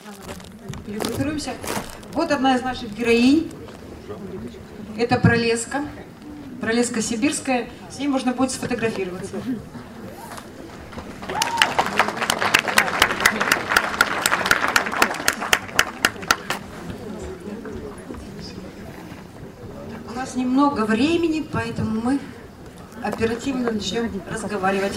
Перегруппируемся. Вот одна из наших героинь. Это Пролеска. Пролеска сибирская. С ней можно будет сфотографироваться. У нас немного времени, поэтому мы оперативно начнем разговаривать.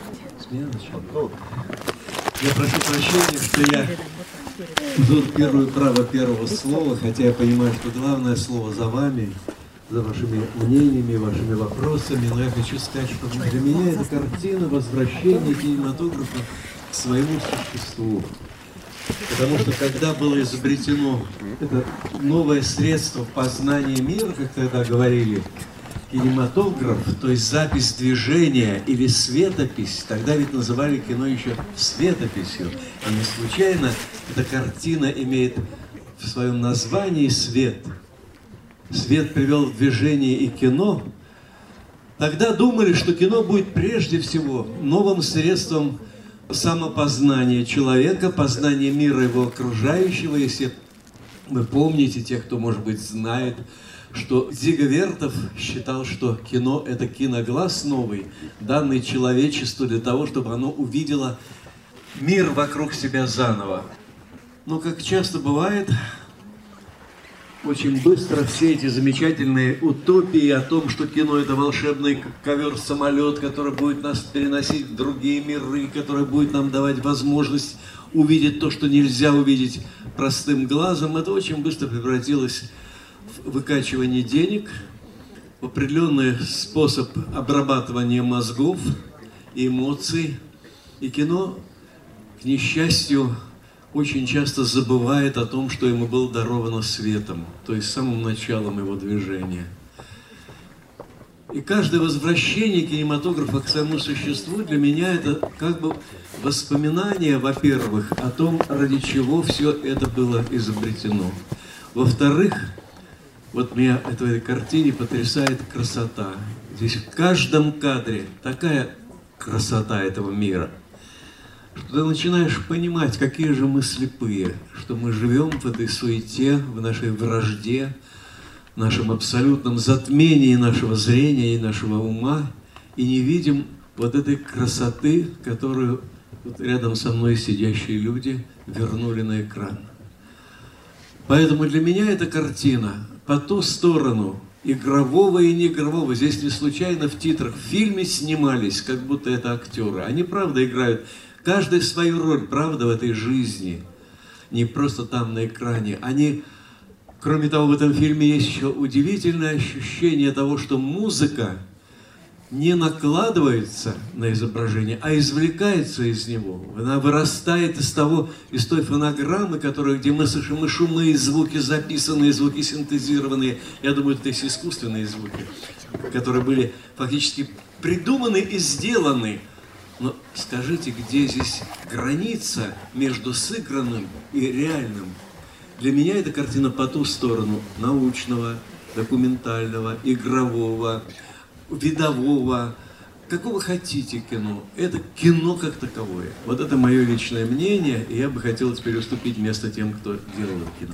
Я прошу прощения, что я узурпирую право первого слова, хотя я понимаю, что главное слово за вами, за вашими мнениями, вашими вопросами, но я хочу сказать, что для меня эта картина возвращения кинематографа к своему существу. Потому что когда было изобретено это новое средство познания мира, как тогда говорили, кинематограф, то есть запись движения или светопись, тогда ведь называли кино еще светописью. И не случайно эта картина имеет в своем названии свет. Свет привел в движение и кино. Тогда думали, что кино будет прежде всего новым средством самопознания человека, познания мира его окружающего. Если вы помните, те, кто, может быть, знает, что Дзига Вертов считал, что кино – это киноглаз новый, данный человечеству для того, чтобы оно увидело мир вокруг себя заново. Но, как часто бывает, очень быстро все эти замечательные утопии о том, что кино – это волшебный ковер-самолет, который будет нас переносить в другие миры, который будет нам давать возможность увидеть то, что нельзя увидеть простым глазом, это очень быстро превратилось в выкачивание денег, в определенный способ обрабатывания мозгов и эмоций. И кино, к несчастью, очень часто забывает о том, что ему было даровано светом, то есть самым началом его движения. И каждое возвращение кинематографа к своему существу для меня это как бы воспоминание, во-первых, о том, ради чего все это было изобретено. Во-вторых, вот меня в этой картине потрясает красота. Здесь в каждом кадре такая красота этого мира, что ты начинаешь понимать, какие же мы слепые, что мы живем в этой суете, в нашей вражде, в нашем абсолютном затмении нашего зрения и нашего ума, и не видим вот этой красоты, которую вот рядом со мной сидящие люди вернули на экран. Поэтому для меня эта картина по ту сторону игрового и неигрового. Здесь не случайно в титрах в фильме снимались, как будто это актеры. Они, правда, играют каждый свою роль, правда, в этой жизни. Не просто там на экране. Они, кроме того, в этом фильме есть еще удивительное ощущение того, что музыка не накладывается на изображение, а извлекается из него. Она вырастает из той фонограммы, где мы слышим и шумы, и звуки записанные, звуки синтезированные. Я думаю, это есть искусственные звуки, которые были фактически придуманы и сделаны. Но скажите, где здесь граница между сыгранным и реальным? Для меня эта картина по ту сторону научного, документального, игрового, видового, какого хотите кино. Это кино как таковое. Вот это мое личное мнение, и я бы хотел теперь уступить место тем, кто делал кино.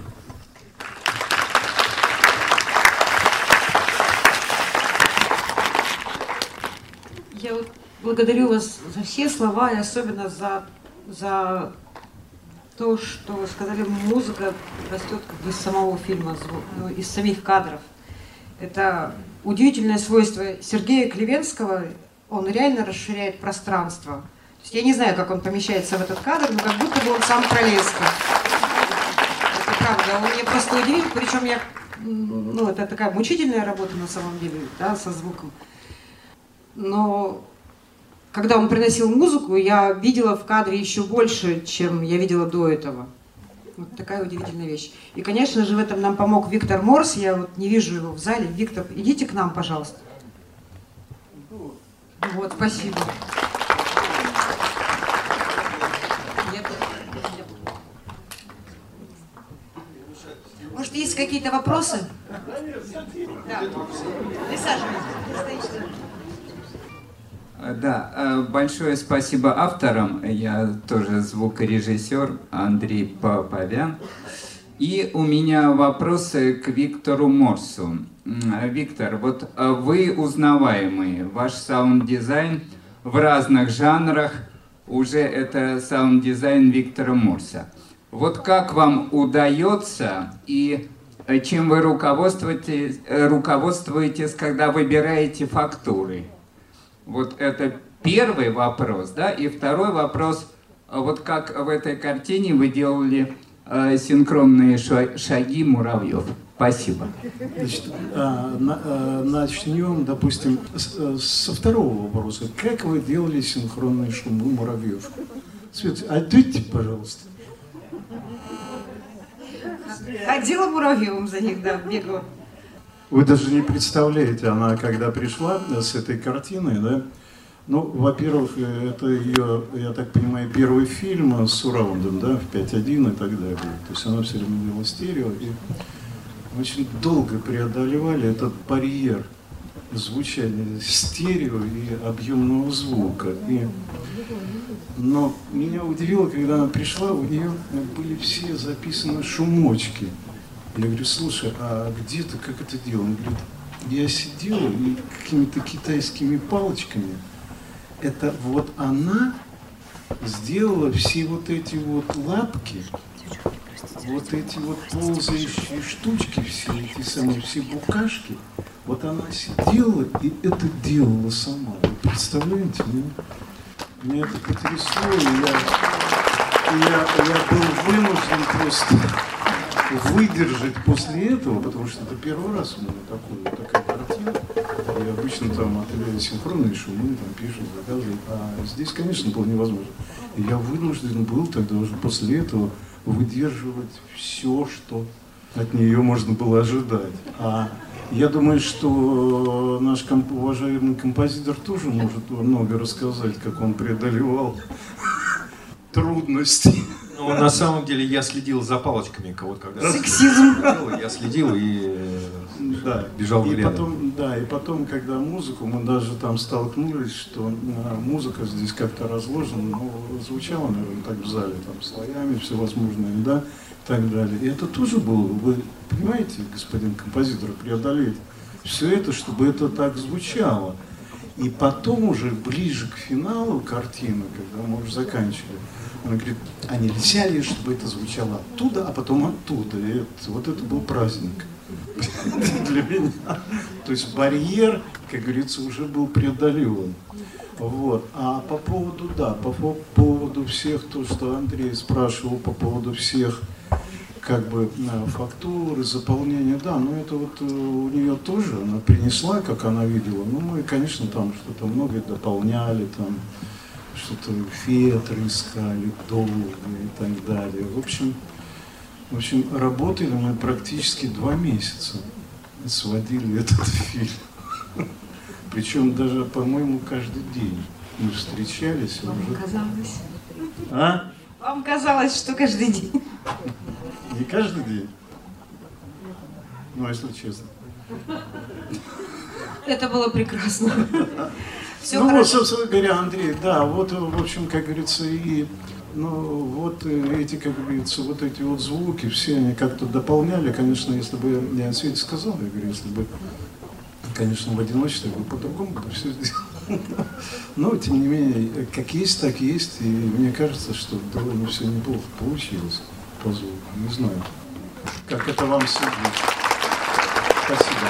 Я вот благодарю вас за все слова, и особенно за то, что вы сказали, музыка растет как бы из самого фильма, из самих кадров. Это удивительное свойство Сергея Клевенского, он реально расширяет пространство. То есть я не знаю, как он помещается в этот кадр, но как будто бы он сам Пролеска. Это правда, он меня просто удивил, причем это такая мучительная работа на самом деле, да, со звуком. Но когда он приносил музыку, я видела в кадре еще больше, чем я видела до этого. Вот такая удивительная вещь. И, конечно же, в этом нам помог Виктор Морс. Я вот не вижу его в зале. Виктор, идите к нам, пожалуйста. Вот, спасибо. Может, есть какие-то вопросы? Да. Присаживайтесь. Да, большое спасибо авторам. Я тоже звукорежиссер Андрей Павян. И у меня вопросы к Виктору Морсу. Виктор, вот вы узнаваемый, ваш саунд-дизайн в разных жанрах, уже это саунд-дизайн Виктора Морса. Вот как вам удается и чем вы руководствуетесь, когда выбираете фактуры? Вот это первый вопрос, да? И второй вопрос, вот как в этой картине вы делали синхронные шаги муравьев. Спасибо. Значит, начнем, допустим, со второго вопроса. Как вы делали синхронные шумы муравьев? Свет, ответьте, пожалуйста. Ходила муравьевым за них, да, бегала. Вы даже не представляете, она когда пришла с этой картиной, да, ну, во-первых, это ее, я так понимаю, первый фильм с сурраундом, да, в 5.1 и так далее. То есть она все время делала стерео, и очень долго преодолевали этот барьер звучания стерео и объемного звука. Но меня удивило, когда она пришла, у нее были все записаны шумочки. Я говорю, слушай, а где ты, как это делал? Он говорит, я сидел и какими-то китайскими палочками, это вот она сделала все вот эти вот лапки, вот эти вот ползающие штучки, все эти самые, все букашки, вот она сидела и это делала сама. Вы представляете? Меня это потрясло, и я был вынужден просто выдержать после этого, потому что это первый раз у меня такая картина. И обычно там отели синхронные шумы, там пишут, заказывают. А здесь, конечно, было невозможно. И я вынужден был тогда уже после этого выдерживать все, что от нее можно было ожидать. А я думаю, что наш уважаемый композитор тоже может много рассказать, как он преодолевал трудности. Ну, на самом деле, я следил за палочками, вот когда... Сексизм. Я следил и да. Бежал в лето. И потом, когда музыку, мы даже там столкнулись, что музыка здесь как-то разложена, но звучала, наверное, так в зале, там, слоями всевозможными, да, и так далее. И это тоже было, вы понимаете, господин композитор, преодолеть все это, чтобы это так звучало. И потом уже ближе к финалу картины, когда мы уже заканчивали, он говорит, а нельзя ли, чтобы это звучало оттуда, а потом оттуда. И вот это был праздник для меня. То есть барьер, как говорится, уже был преодолен. Вот. А по поводу, да, по поводу всех, то, что Андрей спрашивал, по поводу всех как бы фактуры, заполнения, да, но это вот у нее тоже, она принесла, как она видела, ну мы, конечно, там что-то многое дополняли, там что-то фетры искали, долго и так далее. В общем, работали мы практически 2 месяца, сводили этот фильм. Причем даже, по-моему, каждый день мы встречались. Вам уже... казалось? А? Вам казалось, что каждый день? Не каждый день. Ну, если честно. Это было прекрасно. Все ну, хорошо. вот, собственно говоря, Андрей, да, вот, в общем, как говорится, и, ну, вот эти, как говорится, вот эти вот звуки, все они как-то дополняли, конечно, если бы, я Свете сказал, я говорю, если бы, конечно, в одиночестве, я бы по-другому бы все сделал. Но, тем не менее, как есть, так есть, и мне кажется, что довольно все неплохо получилось по звуку, не знаю, как это вам судить. Спасибо.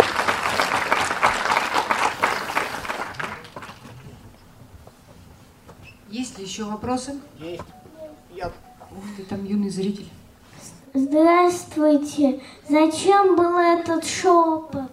Есть ли еще вопросы? Есть. Ух ты, там юный зритель. Здравствуйте. Зачем был этот шепот?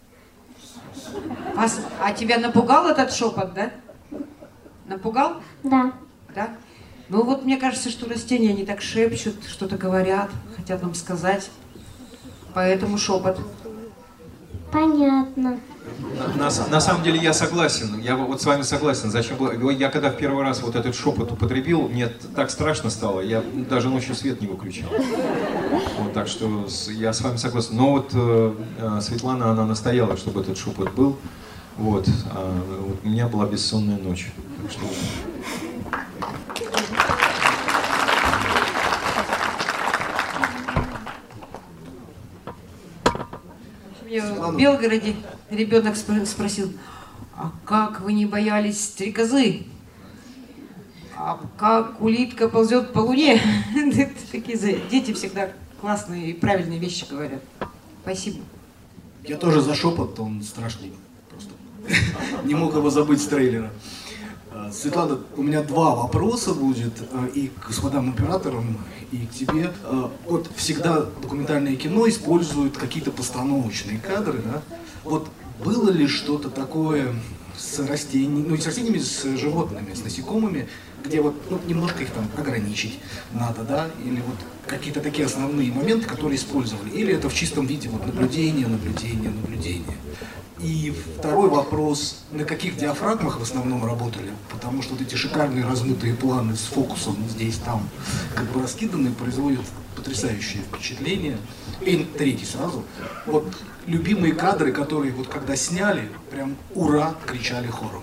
А тебя напугал этот шепот, да? Напугал? Да. Да? Ну вот мне кажется, что растения, они так шепчут, что-то говорят, хотят нам сказать. Поэтому шепот. Понятно. На самом деле я согласен, я вот с вами согласен. Зачем было? Я когда в первый раз вот этот шепот употребил, мне так страшно стало, я даже ночью свет не выключал. Вот, так что я с вами согласен. Но вот Светлана, она настояла, чтобы этот шепот был. Вот. Вот у меня была бессонная ночь. Так что... В Белгороде ребенок спросил: а как вы не боялись стрекозы? А как улитка ползет по луне? Такие дети всегда классные и правильные вещи говорят. Спасибо. Я тоже за шепот, он страшный просто. Не мог его забыть с трейлера. Светлана, у меня два вопроса будет и к господам операторам, и к тебе. Вот всегда документальное кино использует какие-то постановочные кадры, да? Вот было ли что-то такое с растениями, ну не с растениями, с животными, с насекомыми, где вот немножко их там ограничить надо, да? Или вот какие-то такие основные моменты, которые использовали? Или это в чистом виде вот наблюдение? И второй вопрос, на каких диафрагмах в основном работали? Потому что вот эти шикарные размытые планы с фокусом здесь, там, как бы раскиданные, производят потрясающее впечатление. И третий сразу. Вот любимые кадры, которые вот когда сняли, прям ура, кричали хором.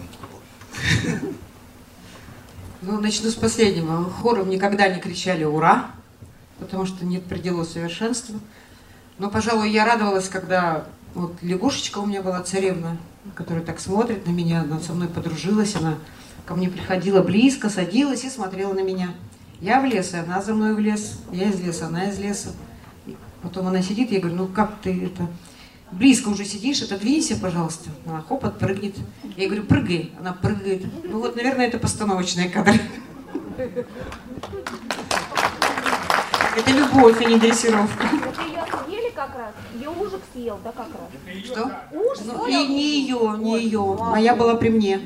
Ну, начну с последнего. Хором никогда не кричали «Ура!», потому что нет предела совершенства. Но, пожалуй, я радовалась, когда вот лягушечка у меня была, царевна, которая так смотрит на меня, она со мной подружилась, она ко мне приходила близко, садилась и смотрела на меня. Я в лес, и она за мной в лес, я из леса, она из леса. И потом она сидит, я говорю: ну как ты это... Близко уже сидишь, отодвинься, пожалуйста. Она хоп, отпрыгнет. Я говорю: прыгай. Она прыгает. Ну вот, наверное, это постановочные кадры. Это любовь, а не дрессировка. Это ее съели как раз? Ее ужик съел, да, как раз? Что? Уж Ну, и не ее, не ее. Моя была при мне.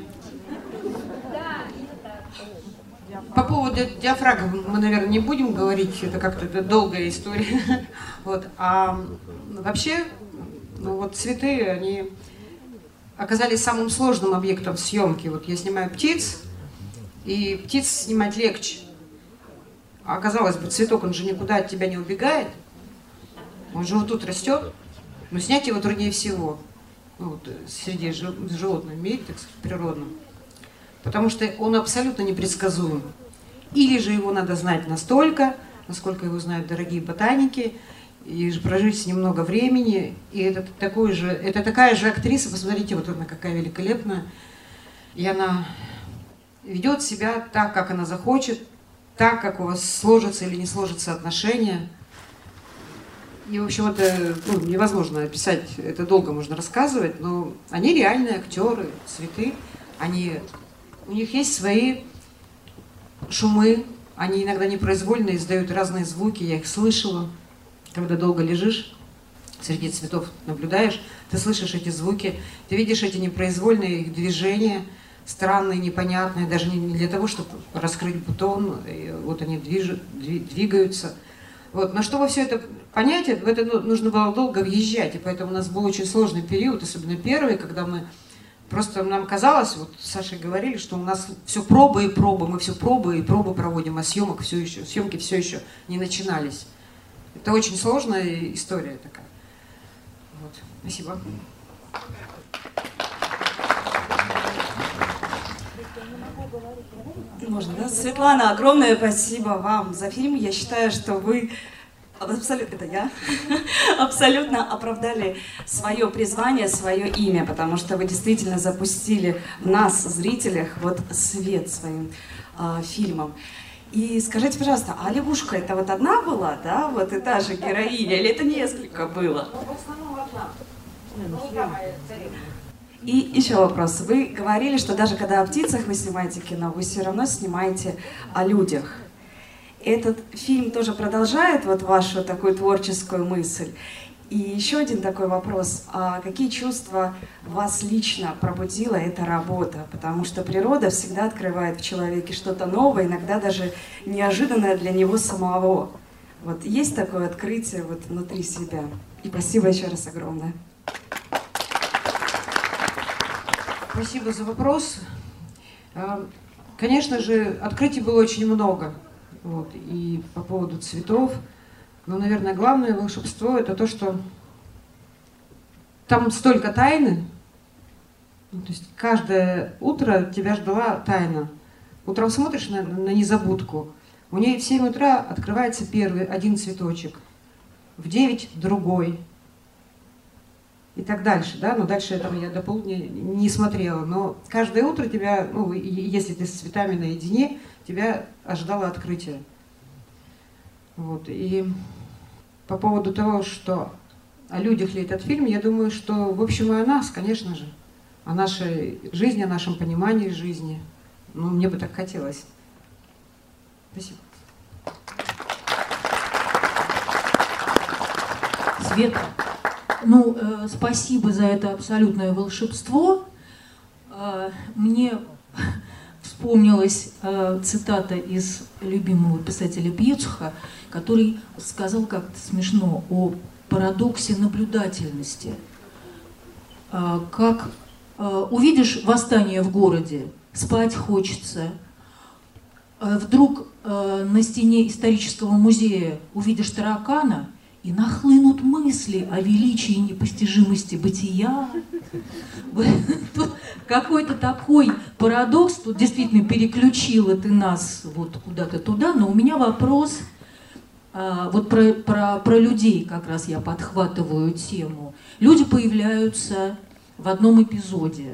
По поводу диафрагм мы, наверное, не будем говорить. Это как-то долгая история. Вот. А вообще... Ну вот цветы, они оказались самым сложным объектом съемки. Вот я снимаю птиц, и птиц снимать легче. А казалось бы, цветок, он же никуда от тебя не убегает. Он же вот тут растет. Но снять его труднее всего. Ну, вот, среди животного мира, так сказать, природном. Потому что он абсолютно непредсказуем. Или же его надо знать настолько, насколько его знают дорогие ботаники, и прожить с ним много времени. И это такая же актриса, посмотрите, вот она какая великолепная. И она ведет себя так, как она захочет, так, как у вас сложится или не сложится отношения. И, в общем, это невозможно описать, это долго можно рассказывать, но они реальные актеры, цветы, у них есть свои шумы, они иногда непроизвольно издают разные звуки, я их слышала. Когда долго лежишь, среди цветов наблюдаешь, ты слышишь эти звуки, ты видишь эти непроизвольные их движения, странные, непонятные, даже не для того, чтобы раскрыть бутон, вот они двигаются. Вот. Но чтобы все это понять, в это нужно было долго въезжать, и поэтому у нас был очень сложный период, особенно первый, когда нам казалось, вот с Сашей говорили, что у нас все пробы и пробы, мы все пробы и пробы проводим, а съемки все еще не начинались. Это очень сложная история такая. Вот. Спасибо. Можно, да? Светлана, огромное спасибо вам за фильм. Я считаю, что вы абсолютно оправдали свое призвание, свое имя, потому что вы действительно запустили в нас, зрителях, вот свет своим фильмом. И скажите, пожалуйста, а лягушка это вот одна была, да, вот и та же героиня, или это несколько было? В основном одна. И еще вопрос. Вы говорили, что даже когда о птицах вы снимаете кино, вы все равно снимаете о людях. Этот фильм тоже продолжает вот вашу такую творческую мысль? И еще один такой вопрос. А какие чувства вас лично пробудила эта работа? Потому что природа всегда открывает в человеке что-то новое, иногда даже неожиданное для него самого. Вот есть такое открытие вот внутри себя? И спасибо еще раз огромное. Спасибо за вопрос. Конечно же, открытий было очень много. Вот, и по поводу цветов. Но, наверное, главное волшебство — это то, что там столько тайны, Ну, то есть каждое утро тебя ждала тайна. Утром смотришь на незабудку, у нее в 7 утра открывается первый, один цветочек, в 9 другой. И так дальше, да, но дальше там я до полудня не смотрела, но каждое утро тебя, ну, если ты с цветами наедине, тебя ожидало открытие. Вот, и по поводу того, что о людях ли этот фильм, я думаю, что, в общем, и о нас, конечно же, о нашей жизни, о нашем понимании жизни. Ну, мне бы так хотелось. Спасибо. Света, ну, спасибо за это абсолютное волшебство. Мне вспомнилась цитата из любимого писателя Пьецуха, который сказал как-то смешно о парадоксе наблюдательности. Как увидишь восстание в городе, спать хочется. Вдруг на стене исторического музея увидишь таракана, и нахлынут мысли о величии и непостижимости бытия. Тут какой-то такой парадокс, тут действительно переключила ты нас вот куда-то туда, но у меня вопрос вот про людей как раз я подхватываю тему. Люди появляются в одном эпизоде,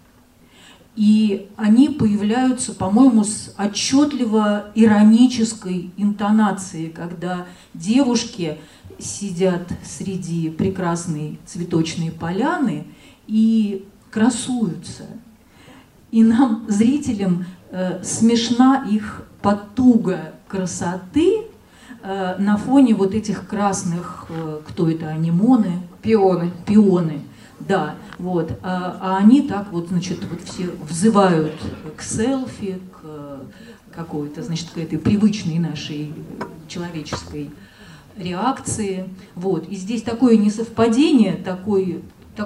и они появляются, по-моему, с отчетливо иронической интонацией, когда девушки сидят среди прекрасной цветочной поляны и красуются. И нам, зрителям, смешна их потуга красоты на фоне вот этих красных, кто это, анимоны? Пионы. Пионы, да. Вот. А они так вот, значит, вот все взывают к селфи, к какой-то, значит, к этой привычной нашей человеческой реакции. Вот. И здесь такое несовпадение, такой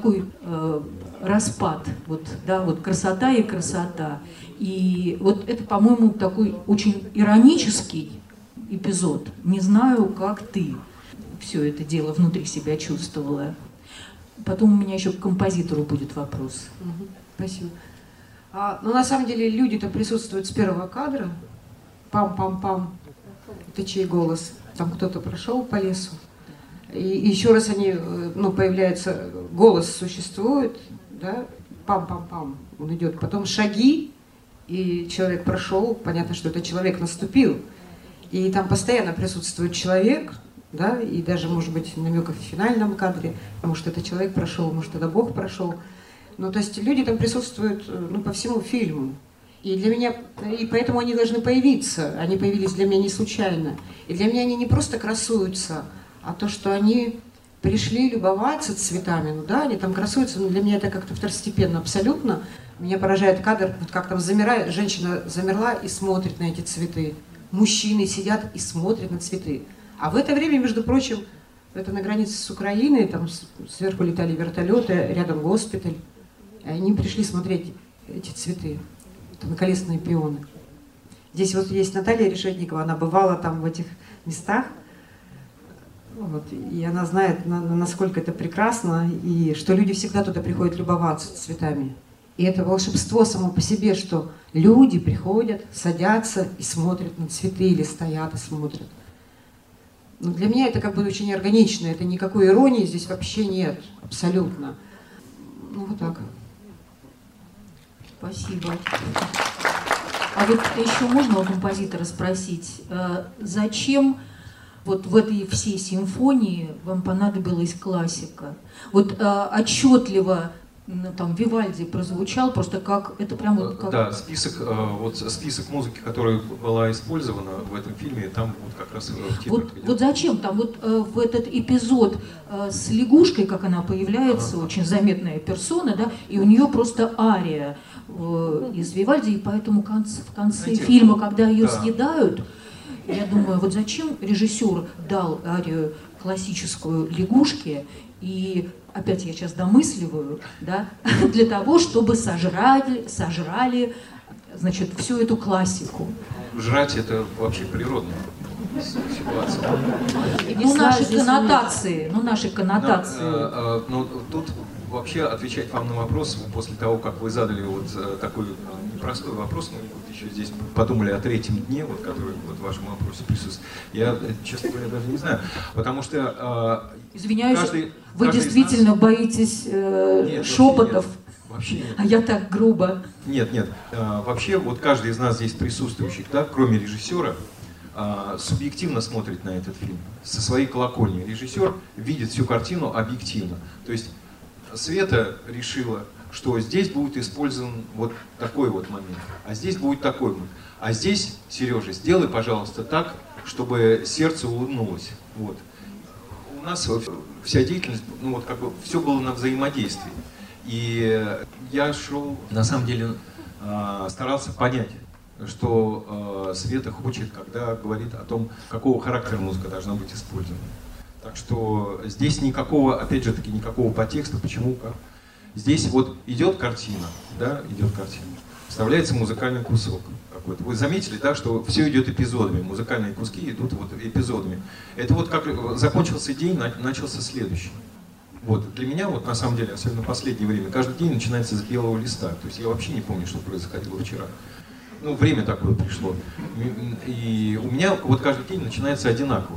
распад. Вот, да, вот красота и красота. И вот это, по-моему, такой очень иронический эпизод. Не знаю, как ты все это дело внутри себя чувствовала. Потом у меня еще к композитору будет вопрос. Спасибо. Ну, на самом деле, люди-то присутствуют с первого кадра. Пам-пам-пам. Это чей голос? Там кто-то прошел по лесу. И еще раз они, ну, появляется, голос существует, да, пам-пам-пам, он идет. Потом шаги, и человек прошел, понятно, что это человек наступил. И там постоянно присутствует человек, да, и даже, может быть, намеков в финальном кадре, может, это человек прошел, может, это Бог прошел. Ну, то есть люди там присутствуют, ну, по всему фильму. И для меня, и поэтому они должны появиться. Они появились для меня не случайно. И для меня они не просто красуются, а то, что они пришли любоваться цветами. Ну да, они там красуются, но для меня это как-то второстепенно абсолютно. Меня поражает кадр, вот как там замирает, женщина замерла и смотрит на эти цветы. Мужчины сидят и смотрят на цветы. А в это время, между прочим, это на границе с Украиной, там сверху летали вертолеты, рядом госпиталь. И они пришли смотреть эти цветы, тонколистные пионы. Здесь вот есть Наталья Решетникова, она бывала там в этих местах. Вот, и она знает, насколько это прекрасно, и что люди всегда туда приходят любоваться цветами. И это волшебство само по себе, что люди приходят, садятся и смотрят на цветы, или стоят и смотрят. Но для меня это как бы очень органично, это никакой иронии здесь вообще нет, абсолютно. Ну вот так. Спасибо. А вот еще можно у композитора спросить, зачем вот в этой всей симфонии вам понадобилась классика? Вот отчетливо там Вивальди прозвучал, просто как это прям вот как... Да, список музыки, которая была использована в этом фильме, там вот как раз вот зачем там вот в этот эпизод с лягушкой, как она появляется, очень заметная персона, да, и у нее просто ария из Вивальди, и поэтому в конце фильма, когда ее съедают, я думаю, вот зачем режиссер дал арию классическую лягушке, и опять я сейчас домысливаю, да, для того, чтобы сожрали, значит, всю эту классику. Жрать — это вообще природная ситуация. Ну, наши коннотации. Ну, тут вообще отвечать вам на вопрос после того, как вы задали вот такой непростой вопрос, мы вот еще здесь подумали о третьем дне, вот, который вот в вашем вопросе присутствует. Я, честно говоря, даже не знаю, потому что... Извиняюсь, вы действительно боитесь шепотов? Вообще нет. А я так грубо. Нет. Вообще, вот каждый из нас здесь присутствующих, да, кроме режиссера, субъективно смотрит на этот фильм, со своей колокольни. Режиссер видит всю картину объективно. То есть Света решила, что здесь будет использован вот такой вот момент, а здесь будет такой момент. А здесь, Сережа, сделай, пожалуйста, так, чтобы сердце улыбнулось. Вот. У нас вся деятельность, ну вот как бы все было на взаимодействии. И я шел, на самом деле, старался понять, что Света хочет, когда говорит о том, какого характера музыка должна быть использована. Так что здесь никакого, опять же таки, никакого подтекста, почему, как. Здесь вот идет картина, да, идет картина, вставляется музыкальный кусок какой-то. Вы заметили, да, что все идет эпизодами, музыкальные куски идут вот эпизодами. Это вот как закончился день, начался следующий. Вот, для меня, вот на самом деле, особенно в последнее время, каждый день начинается с белого листа. То есть я вообще не помню, что происходило вчера. Ну, время такое пришло. И у меня вот каждый день начинается одинаково.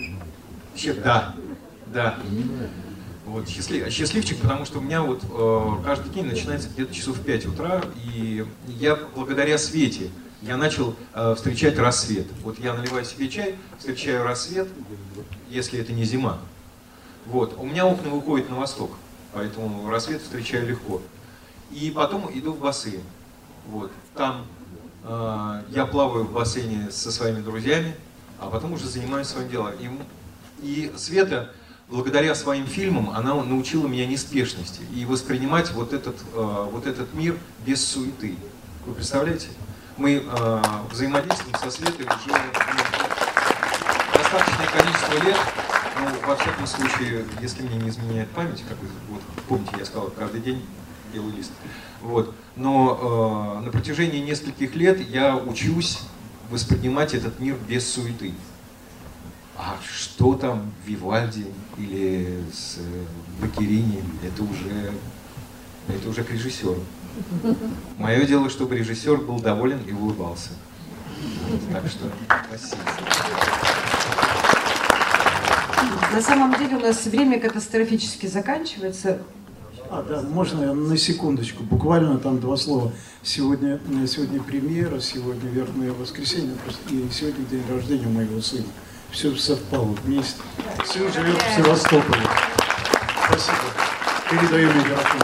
Да. Вот, счастливчик, потому что у меня вот каждый день начинается где-то часов в 5 утра, и я благодаря Свете, я начал встречать рассвет. Вот я наливаю себе чай, встречаю рассвет, если это не зима. Вот, у меня окна выходят на восток, поэтому рассвет встречаю легко. И потом иду в бассейн. Вот, там я плаваю в бассейне со своими друзьями, а потом уже занимаюсь своим делом. И Света, благодаря своим фильмам, она научила меня неспешности и воспринимать вот этот мир без суеты. Вы представляете? Мы взаимодействуем со Светой уже достаточное количество лет. Ну, во всяком случае, если мне не изменяет память, как вы вот, помните, я сказал, каждый день белый лист. Вот. Но на протяжении нескольких лет я учусь воспринимать этот мир без суеты. А что там в Вивальди или с Бакерини, это уже к режиссеру. Мое дело, чтобы режиссер был доволен и улыбался. Так что спасибо. На самом деле у нас время катастрофически заканчивается. Да, можно я на секундочку, буквально там 2 слова. Сегодня премьера, сегодня Верхнее воскресенье, и сегодня день рождения моего сына. Все совпало вместе. Сын живет в Севастополе. Спасибо. Передаю микрофон.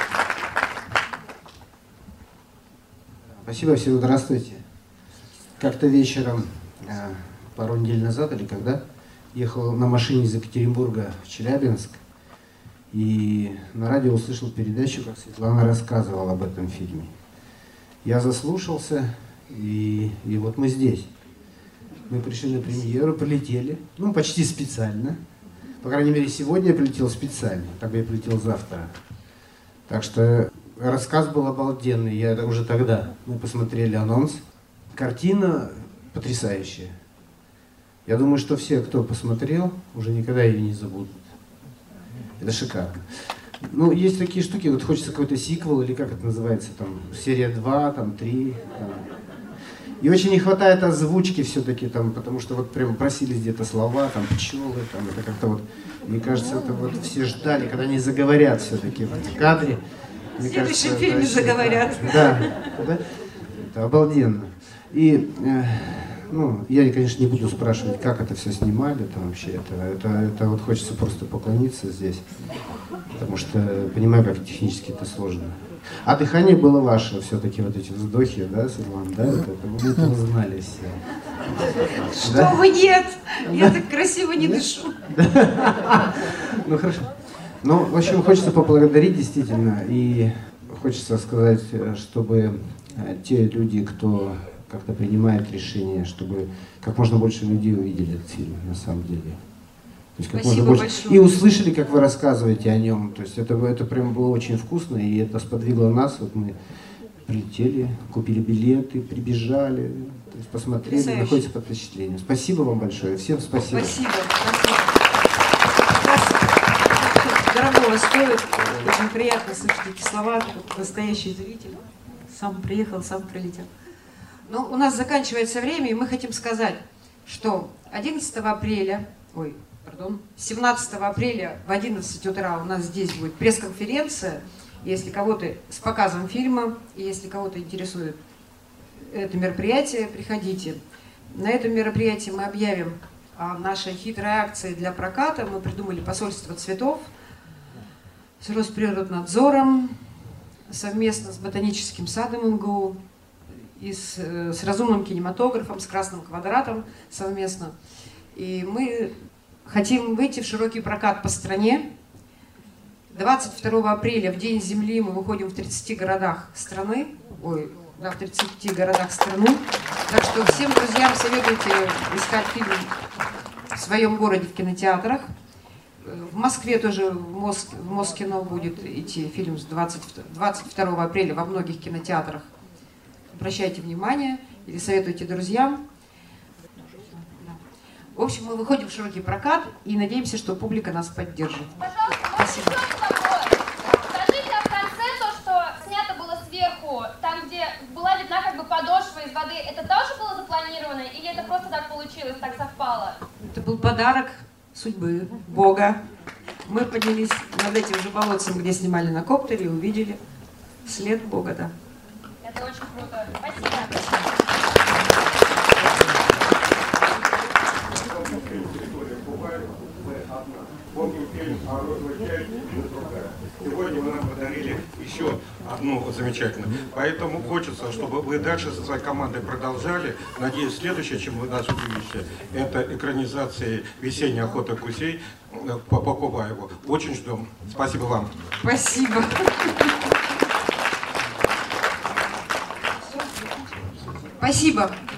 Спасибо, всем здравствуйте. Как-то вечером, пару недель назад или когда, ехал на машине из Екатеринбурга в Челябинск, и на радио услышал передачу, как Светлана рассказывала об этом фильме. Я заслушался, и вот мы здесь. Мы пришли на премьеру, прилетели, ну почти специально. По крайней мере, сегодня я прилетел специально, так бы я прилетел завтра. Так что рассказ был обалденный, я уже тогда, мы посмотрели анонс. Картина потрясающая. Я думаю, что все, кто посмотрел, уже никогда ее не забудут. Это шикарно. Ну, есть такие штуки, вот хочется какой-то сиквел, или как это называется, там, серия 2, там, 3. Там. И очень не хватает озвучки все-таки, там, потому что вот прям просились где-то слова, там, пчелы, там, это как-то вот, мне кажется, это вот все ждали, когда они заговорят все-таки в кадре. В следующем фильме заговорят. Да, это обалденно. И, ну, я, конечно, не буду спрашивать, как это все снимали, там вообще, это вот хочется просто поклониться здесь, потому что понимаю, как технически это сложно. А дыхание было ваше, все-таки вот эти вздохи, да, Светлана, да, вы это знали все. Что вы, нет, я так красиво не дышу. Ну, хорошо. Ну, в общем, хочется поблагодарить действительно, и хочется сказать, чтобы те люди, кто как-то принимает решение, чтобы как можно больше людей увидели этот фильм, на самом деле. То есть как можно больше. И услышали, как вы рассказываете о нем. То есть это прям было очень вкусно, и это сподвигло нас. Вот мы прилетели, купили билеты, прибежали, то есть посмотрели, находится под впечатлением. Спасибо вам большое. Всем спасибо. Спасибо. Дорогого стоит. Очень приятно слышать эти слова, как настоящий зритель. Сам приехал, сам прилетел. Но у нас заканчивается время, и мы хотим сказать, что 17 апреля в 11 утра у нас здесь будет пресс-конференция. Если кого-то с показом фильма, и если кого-то интересует это мероприятие, приходите. На этом мероприятии мы объявим о нашей хитрой акции для проката. Мы придумали посольство цветов с Росприроднадзором, совместно с Ботаническим садом МГУ и с разумным кинематографом, с Красным квадратом совместно. И мы хотим выйти в широкий прокат по стране. 22 апреля, в День Земли, мы выходим в 30 городах страны. В 30 городах страны. Так что всем друзьям советуйте искать фильм в своем городе в кинотеатрах. В Москве тоже, в Москино будет идти фильм с 22 апреля во многих кинотеатрах. Обращайте внимание или советуйте друзьям. В общем, мы выходим в широкий прокат и надеемся, что публика нас поддержит. Спасибо. Скажите, а в конце то, что снято было сверху, там, где была видна как бы подошва из воды, это тоже было запланировано или это просто так получилось, так совпало? Это был подарок судьбы, Бога. Мы поднялись над этим же болотцем, где снимали на коптере, и увидели след Бога, да. Это очень круто. Спасибо. Помним фильм о розовой чайке и другая. Сегодня вы нам подарили еще одну замечательную. Поэтому хочется, чтобы вы дальше со своей командой продолжали. Надеюсь, следующее, чем вы нас увидите, это экранизация «Весенняя охота гусей» по Кубаеву. Очень ждем. Спасибо вам. Спасибо. Спасибо.